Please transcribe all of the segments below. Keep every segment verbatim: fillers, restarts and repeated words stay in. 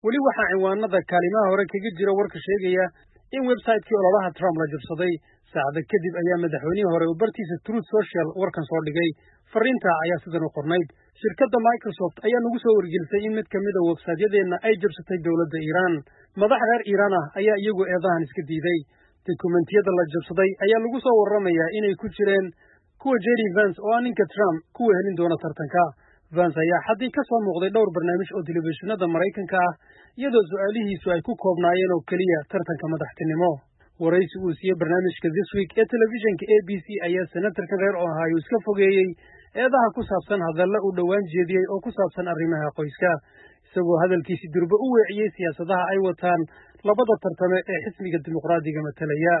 weli waxaa ciwaanada kaalimaha hore kaga jira warka sheegaya in website-kii ololaha Trump la jabsaday saacado kadib ayaa madaxweynihii hore uu bartiisa Truth Social warkan soo dhigay. Fariinta ayaa sidan u qornayd: shirkadda Microsoft ayaa nagu soo wargelisay in mid ka mid ah website-yadeena ay jabsatay dowladda Iiraan. Madax reer Iiraan ah ayaa iyagu eedahan iska diiday. Dokumentiyada la jabsaday ayaa lagu soo warramayaa inay ku jireen kuwa J D Vance oo ah ninka Trump ku wehelin doona tartanka. Vance ayaa haddii ka soo muuqday dhowr barnaamij oo telefishinada Maraykanka ah iyadoo su'aalihiisu ay ku koobnaayeen oo keliya tartanka madaxtinimo. waraysi uu siiyey barnaamijka This Week ee telefishinka A B C ayaa senatarka reer Ohio iska fogeeyey eedaha ku saabsan hadalla uu dhowaan jeediyey oo ku saabsan arrimaha qoyska, isagoo hadalkiisi durba u weeciyey siyaasadaha ay wataan labada tartame ee xisbiga dimuqraadiga matalaya.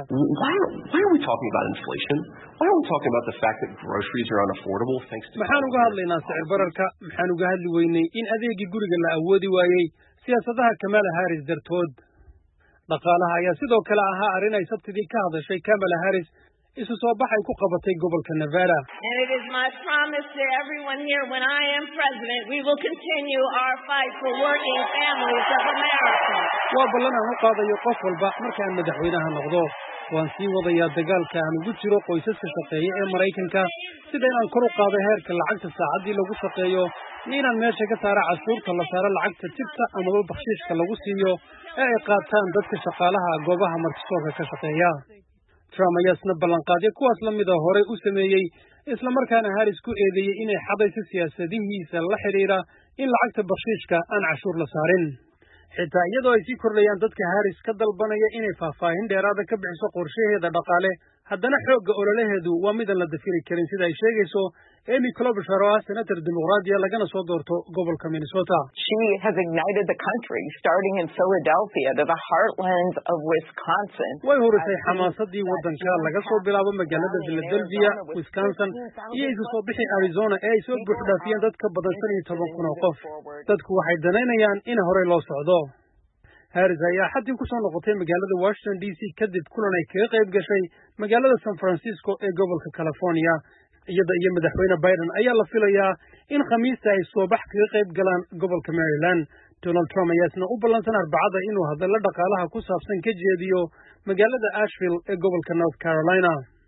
Maxaan uga hadlaynaa sicir bararka? Maxaan uga hadli weynay in adeegii guriga la awoodi waayey siyaasadaha Kamala Harris dartood? Dhaqaalaha ayaa sidoo kale ahaa arrin ay sabtidii ka hadashay Kamala Harris isu soo bax ay ku qabatay gobolka Nevada. And it is my promise to everyone here, when I am president, we will continue our fight for working families of America. Waa ballan aan u qaadayo qof walba marka aan madaxweynaha noqdo. Waan sii wadayaa dagaalka aan ugu jiro qoysaska shaqeeya ee Maraykanka, sida inaan kor u qaado heerka lacagta saacaddii lagu shaqeeyo, iyo inaan meesha ka saaro cashuurta la saaro lacagta tibta amaba bakshiishka lagu siiyo ee ay qaataan dadka shaqaalaha goobaha martisoorka ka shaqeeya. Trump ayaa isna ballanqaadyo kuwaas la mid ah horey u sameeyey, isla markaana Harris ku eedeeyey inay xadayso siyaasadihiisa la xiriira in lacagta bakshiishka aan cashuur la saarin. Xitaa iyadoo ay sii kordhayaan dadka Harris ka dalbanaya inay faahfaahin dheeraada ka bixiso qorshaheeda dhaqaale, haddana xoogga ololaheedu waa midaan la dafiri karin sida ay sheegayso Amy Klobuchar oo ah senator dimuqraadiya lagana soo doorto gobolka Minnesota. She has ignited the country, starting in Philadelphia to the heartland of Wisconsin. Way horisay xamaasadii waddanka laga soo bilaabo magaalada Philadelphia, Wisconsin, iyo isu soo bixi Arizona ee ay soo buuxdhaafiyeen dad ka badan shan iyo toban kun oo qof. Dadku waxay danaynayaan in horey loo socdo. Harris ayaa xadii ku soo noqotay magaalada Washington D C kadib kulan ay kaga qayb gashay magaalada San Francisco ee gobolka California. Iyada iyo madaxweyne Biden ayaa la filayaa in Khamiista ay soo bax kaga qayb galaan gobolka Maryland. Donald Trump ayaa isna u ballansan Arbacada inuu hadallo dhaqaalaha ku saabsan ka jeediyo magaalada Asheville ee gobolka North Carolina.